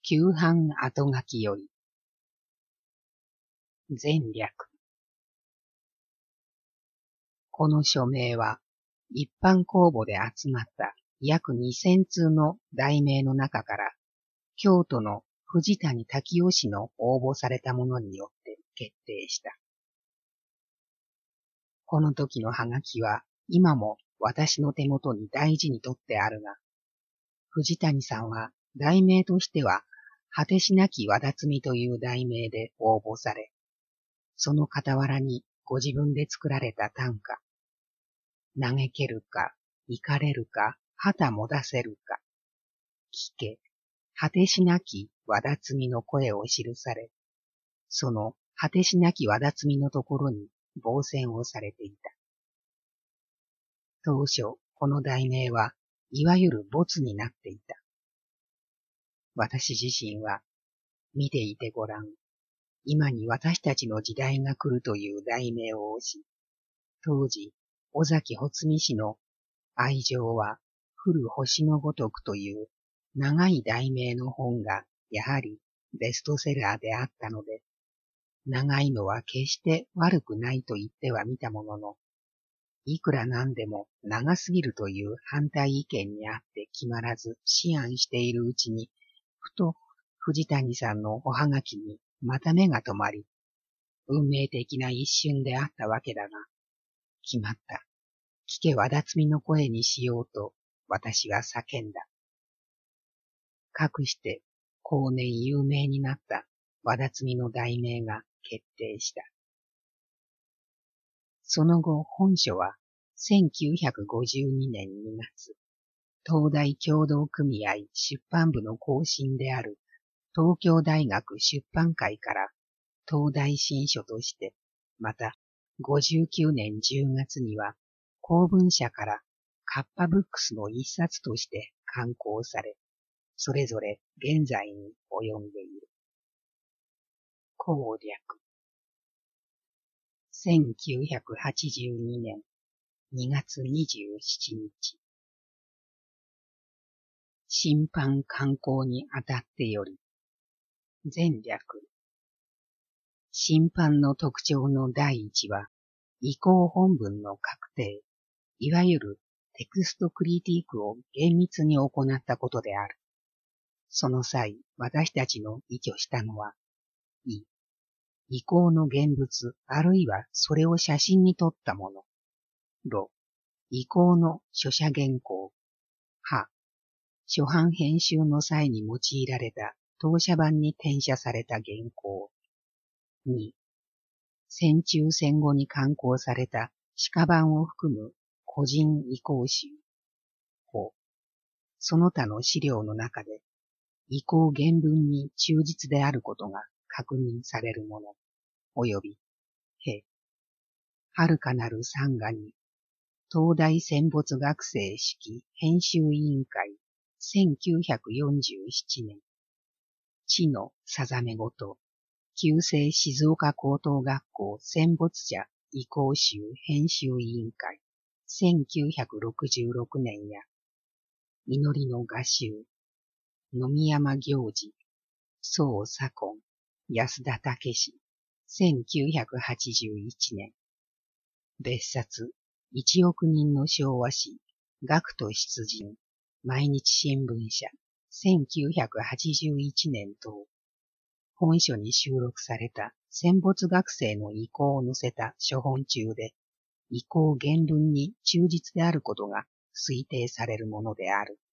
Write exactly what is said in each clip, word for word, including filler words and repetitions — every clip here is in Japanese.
旧版後書きより。前略。この署名は、一般公募で集まった約にせんつうの題名の中から、京都の藤谷滝雄氏の応募されたものによって決定した。この時のハガキは、今も私の手元に大事に取ってあるが、藤谷さんは題名としては、果てしなきわだつみという題名で応募され、その傍らにご自分で作られた短歌、嘆けるか、怒れるか、旗もだせるか、聞け、果てしなきわだつみの声を記され、その果てしなきわだつみのところに傍線をされていた。当初、この題名は、いわゆる没になっていた。私自身は、見ていてごらん、今に私たちの時代が来るという題名を押し、当時、尾崎穂積氏の愛情は降る星のごとくという長い題名の本がやはりベストセラーであったので、長いのは決して悪くないと言ってはみたものの、いくらなんでも長すぎるという反対意見にあって決まらず思案しているうちに、ふと藤谷さんのおはがきにまた目が止まり、運命的な一瞬であったわけだが、決まった。聞けわだつみの声にしようと私は叫んだ。かくして後年有名になったわだつみの題名が決定した。その後本書はせんきゅうひゃくごじゅうにねんにがつ、東大協同組合出版部の後身である東京大学出版会から東大新書として、またごじゅうきゅうねんじゅうがつには公文社からカッパブックスの一冊として刊行され、それぞれ現在に及んでいる。公略。せんきゅうひゃくはちじゅうにねんにがつにじゅうしちにち。新版刊行にあたってより。前略。新版の特徴の第一は、移行本文の確定、いわゆるテクストクリティックを厳密に行ったことである。その際、私たちの依拠したのは、い、移行の現物、あるいはそれを写真に撮ったもの。ろ、移行の書写原稿。は、初版編集の際に用いられた当社版に転写された原稿。に、戦中戦後に刊行された鹿版を含む個人移行集。ほ、その他の資料の中で、移行原文に忠実であることが確認されるもの、および、へ、遥かなる山河に、東大戦没学生式編集委員会せんきゅうひゃくよんじゅうななねん、地のさざめごと、旧制静岡高等学校戦没者移行集編集委員会せんきゅうひゃくろくじゅうろくねんや、祈りの画集、野見山行事、宋左近、安田武史、せんきゅうひゃくはちじゅういちねん。別冊、一億人の昭和史、学徒出陣、毎日新聞社、せんきゅうひゃくはちじゅういちねん等。本書に収録された戦没学生の意向を載せた書本中で、意向原文に忠実であることが推定されるものである。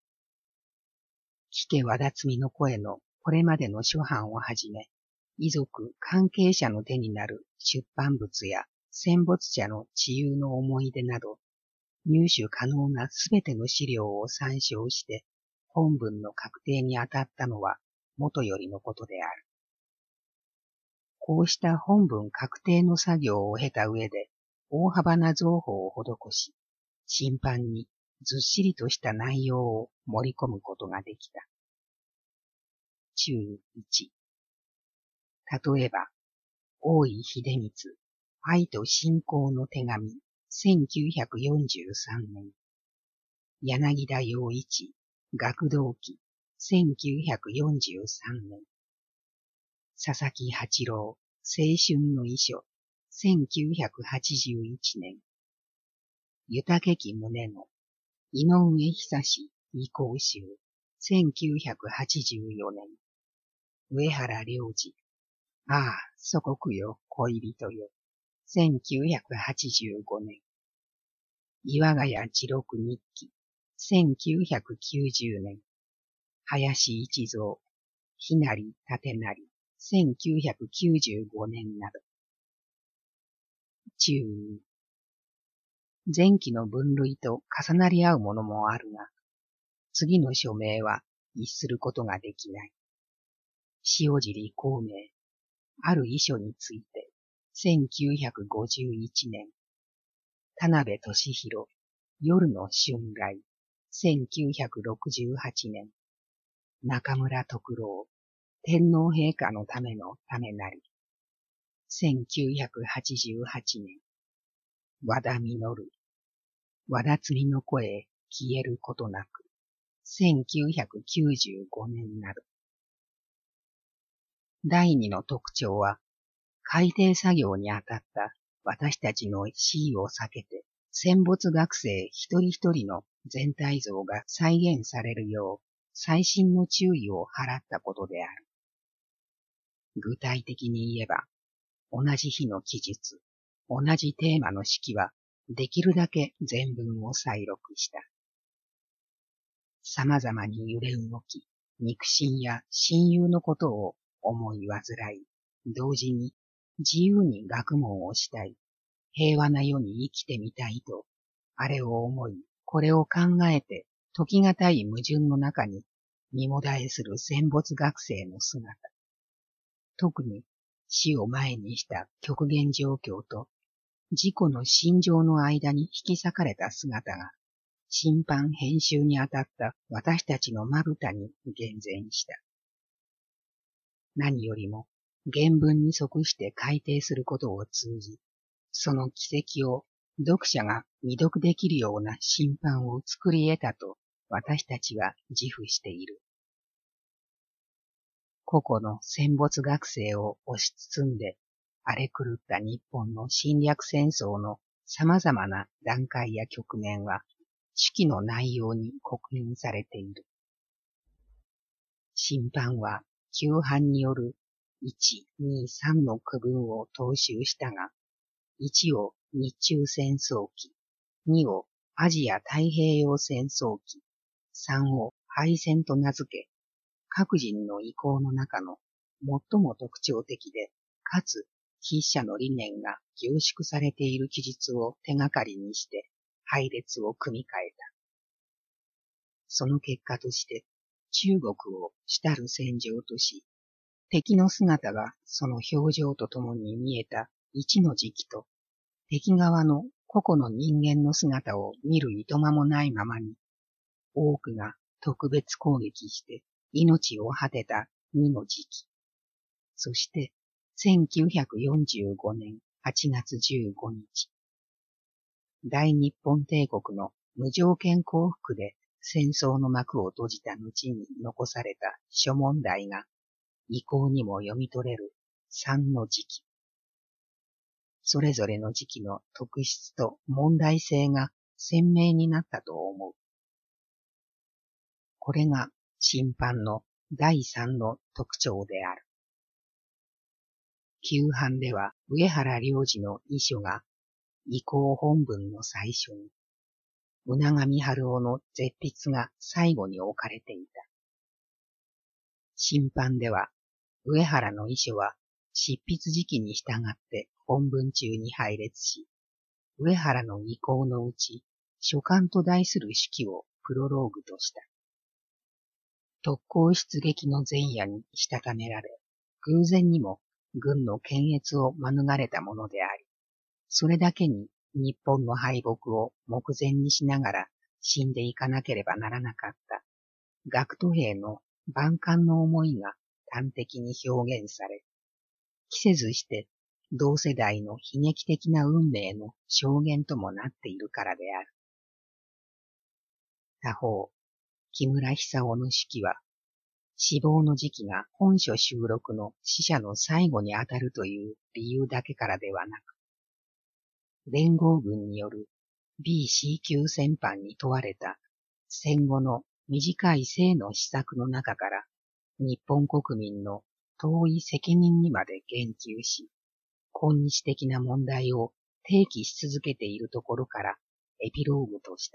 聞けわだつみの声のこれまでの初版をはじめ、遺族、関係者の手になる出版物や戦没者の治癒の思い出など、入手可能なすべての資料を参照して本文の確定にあたったのは元よりのことである。こうした本文確定の作業を経た上で大幅な増補を施し、新版にずっしりとした内容を盛り込むことができた。注意いち。例えば、大井秀光、愛と信仰の手紙、せんきゅうひゃくよんじゅうさんねん。柳田洋一、学童記、 せんきゅうひゃくよんじゅうさんねん。佐々木八郎、青春の遺書、せんきゅうひゃくはちじゅういちねん。豊木宗の、井上久志遺構集、せんきゅうひゃくはちじゅうよねん。上原良二、ああ、祖国よ、恋人よ、せんきゅうひゃくはちじゅうごねん。岩ヶ谷次録日記、せんきゅうひゃくきゅうじゅうねん。林一三、ひなり立成、せんきゅうひゃくきゅうじゅうごねんなど。注意。前期の分類と重なり合うものもあるが、次の署名は一することができない。塩尻孔明、ある遺書について、せんきゅうひゃくごじゅういちねん。田辺俊弘、夜の春来、せんきゅうひゃくろくじゅうはちねん。中村徳郎、天皇陛下のためのためなり、せんきゅうひゃくはちじゅうはちねん。和田実、和田摘の声消えることなく、せんきゅうひゃくきゅうじゅうごねんなど。第二の特徴は、改訂作業にあたった私たちの死を避けて、戦没学生一人一人の全体像が再現されるよう、細心の注意を払ったことである。具体的に言えば、同じ日の記述、同じテーマの式は、できるだけ全文を再録した。様々に揺れ動き、肉親や親友のことを思い煩い、同時に自由に学問をしたい、平和な世に生きてみたいと、あれを思い、これを考えて、時がたい矛盾の中に、身もだえする戦没学生の姿。特に死を前にした極限状況と、自己の心情の間に引き裂かれた姿が、審判編集にあたった私たちのまぶたに厳然した。何よりも原文に即して改訂することを通じ、その奇跡を読者が未読できるような審判を作り得たと私たちは自負している。個々の戦没学生を押し包んで荒れ狂った日本の侵略戦争の様々な段階や局面は手記の内容に刻印されている。審判は旧版によるいち、に、さんの区分を踏襲したが、いちを日中戦争期、にをアジア太平洋戦争期、さんを敗戦と名付け、各人の意向の中の最も特徴的で、かつ筆者の理念が凝縮されている記述を手がかりにして配列を組み替えた。その結果として、中国を主たる戦場とし、敵の姿がその表情とともに見えた一の時期と、敵側の個々の人間の姿を見るいとまもないままに、多くが特別攻撃して命を果てた二の時期。そして、せんきゅうひゃくよんじゅうごねんはちがつじゅうごにち。大日本帝国の無条件降伏で戦争の幕を閉じた後に残された諸問題が、意向にも読み取れる三の時期。それぞれの時期の特質と問題性が鮮明になったと思う。これが審判の第三の特徴である。旧版では上原良二の遺書が意向本文の最初に、海上春夫の絶筆が最後に置かれていた。審判では上原の遺書は執筆時期に従って本文中に配列し、上原の意向のうち書簡と題する手記をプロローグとした。特攻出撃の前夜にしたためられ、偶然にも軍の検閲を免れたものであり、それだけに日本の敗北を目前にしながら死んでいかなければならなかった学徒兵の万感の思いが端的に表現され、期せずして同世代の悲劇的な運命の証言ともなっているからである。他方、木村久夫の手記は死亡の時期が本書収録の死者の最後にあたるという理由だけからではなく、連合軍による ビーシー 級戦犯に問われた戦後の短い生の施策の中から日本国民の遠い責任にまで言及し、今日的な問題を提起し続けているところからエピローグとした。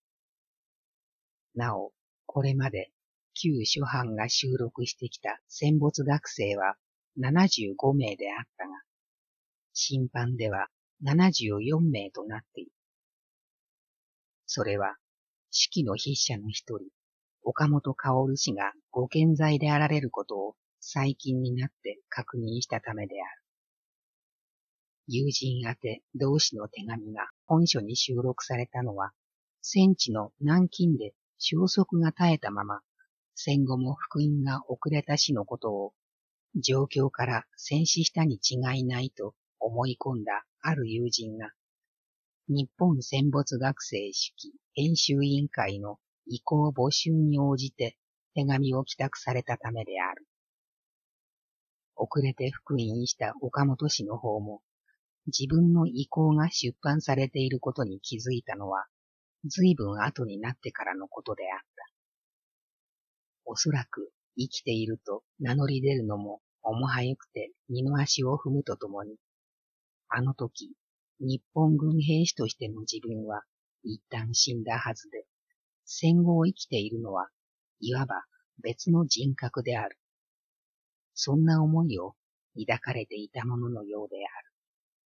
なお、これまで旧諸藩が収録してきた戦没学生はななじゅうごめいであったが、審判ではななじゅうよんめいとなっている。それは、手記の筆者の一人、岡本薫氏がご健在であられることを最近になって確認したためである。友人宛て同志の手紙が本書に収録されたのは、戦地の南京で消息が絶えたまま、戦後も復員が遅れた死のことを、状況から戦死したに違いないと思い込んだある友人が、日本戦没学生手記編集委員会の意向募集に応じて手紙を寄託されたためである。遅れて復員した岡本氏の方も、自分の意向が出版されていることに気づいたのは、随分後になってからのことであった。おそらく生きていると名乗り出るのも重はゆくて二の足を踏むとともに、あの時、日本軍兵士としての自分は一旦死んだはずで、戦後を生きているのは、いわば別の人格である。そんな思いを抱かれていたもののようである。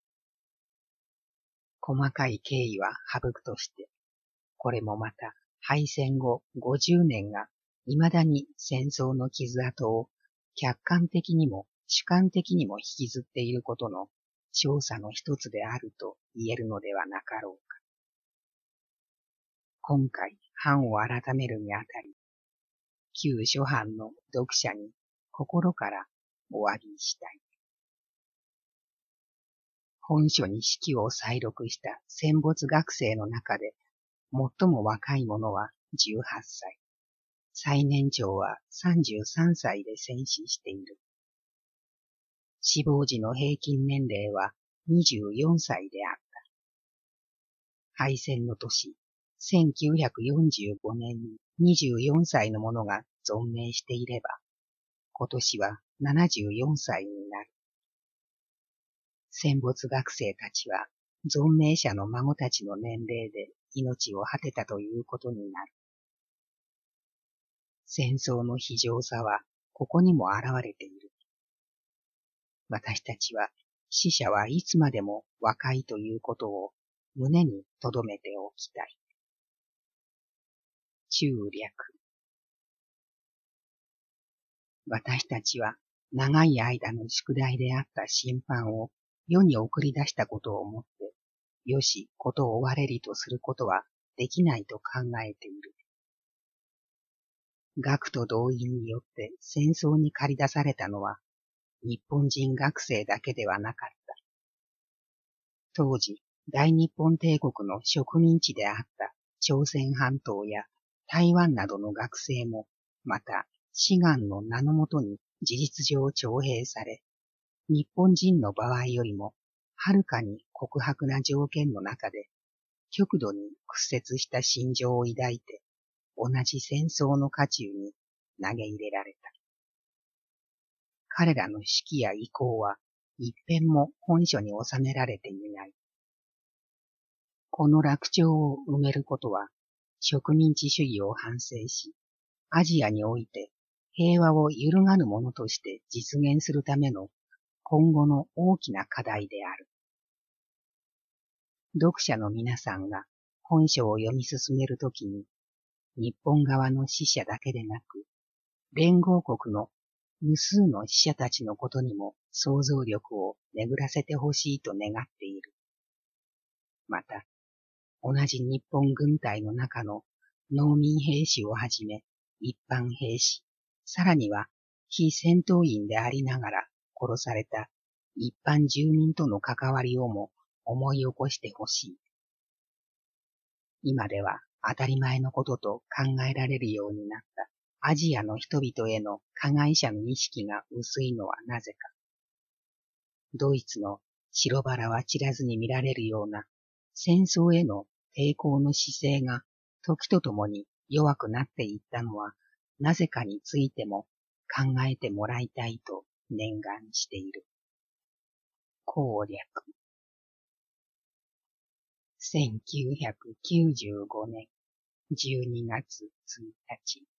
細かい経緯は省くとして、これもまた敗戦後ごじゅうねんが未だに戦争の傷跡を客観的にも主観的にも引きずっていることの調査の一つであると言えるのではなかろうか。今回版を改めるにあたり、旧諸藩の読者に心からお詫びしたい。本書に手記を再録した戦没学生の中で、最も若い者はじゅうはっさい、最年長はさんじゅうさんさいで戦死している。死亡時の平均年齢はにじゅうよんさいであった。敗戦の年、せんきゅうひゃくよんじゅうごねんににじゅうよんさいの者が存命していれば、今年はななじゅうよんさいになる。戦没学生たちは、存命者の孫たちの年齢で命を果てたということになる。戦争の非常さは、ここにも現れている。私たちは、死者はいつまでも若いということを胸に留めておきたい。中略。私たちは、長い間の宿題であった審判を世に送り出したことをもって、よし、ことを終われりとすることはできないと考えている。学徒動員によって戦争に駆り出されたのは、日本人学生だけではなかった。当時、大日本帝国の植民地であった朝鮮半島や台湾などの学生も、また、志願の名のもとに事実上徴兵され、日本人の場合よりも、はるかに酷薄な条件の中で、極度に屈折した心情を抱いて、同じ戦争の渦中に投げ入れられた。彼らの士気や意向は、一遍も本書に収められていない。この落丁を埋めることは、植民地主義を反省し、アジアにおいて平和を揺るがぬものとして実現するための今後の大きな課題である。読者の皆さんが本書を読み進めるときに、日本側の死者だけでなく、連合国の無数の死者たちのことにも想像力を巡らせてほしいと願っている。また、同じ日本軍隊の中の農民兵士をはじめ、一般兵士、さらには非戦闘員でありながら殺された一般住民との関わりをも思い起こしてほしい。今では当たり前のことと考えられるようになったアジアの人々への加害者の意識が薄いのはなぜか。ドイツの白バラは散らずに見られるような戦争への抵抗の姿勢が時とともに弱くなっていったのはなぜかについても考えてもらいたいと念願している。攻略。せんきゅうひゃくきゅうじゅうごねんじゅうにがつついたち。